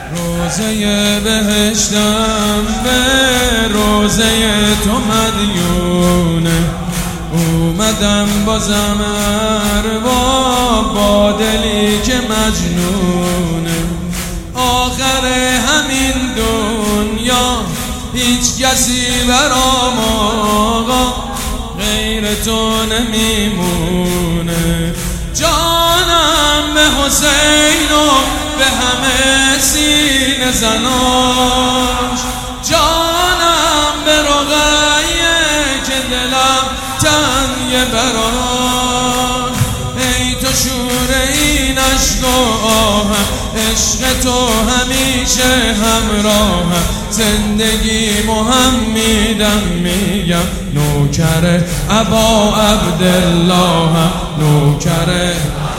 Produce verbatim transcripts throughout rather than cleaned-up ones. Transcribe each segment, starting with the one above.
روزه بهشتم به روزه تو مدیونه، اومدم بازم ارباب با دلی که مجنونه. آخر همین دنیا هیچ کسی برام آقا غیر تو نمیمونه. جانم به حسین و به همه سینه زناش، جانم به رقیه که دلم تنگه براش. ای تو شور این عشق و آهم، عشق تو همیشه همراهم. زندگیمو هم میدم میگم نوکر ابا عبداللهم، نوکر.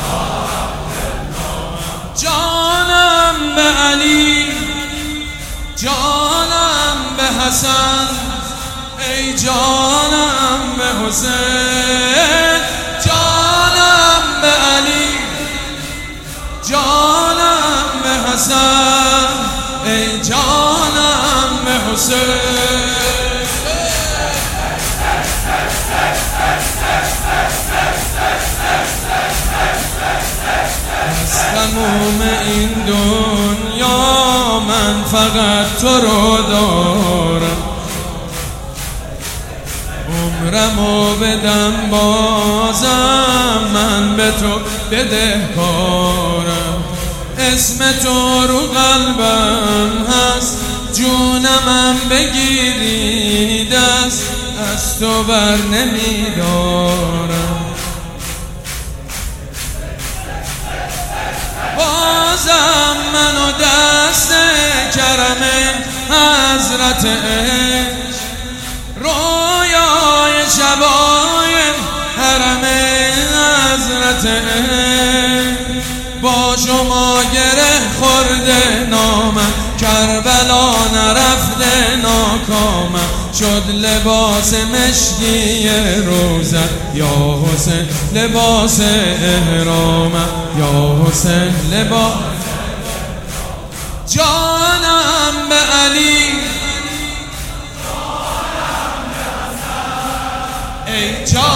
جانم به علی، جانم به حسن، ای جانم به حسین. جانم به علی، جانم به حسن، ای جانم به حسین. از تموم این دنیا من فقط تو رو دارم، عمرمو بدم بازم من به تو بدهکارم. اسم تو رو قلبم هست، جونمم بگیری دست، از تو بر نمیدارم. بازم منو دست کرم حضرت عشق، رویای شبای حرم حضرت عشق. با شما گره خورده نامم، کربلا نرفته ناکامم. شد لباس مشکی روزت یا حسین، لباس احرامم یا حسین، لباس. جانم به علی، ای جانم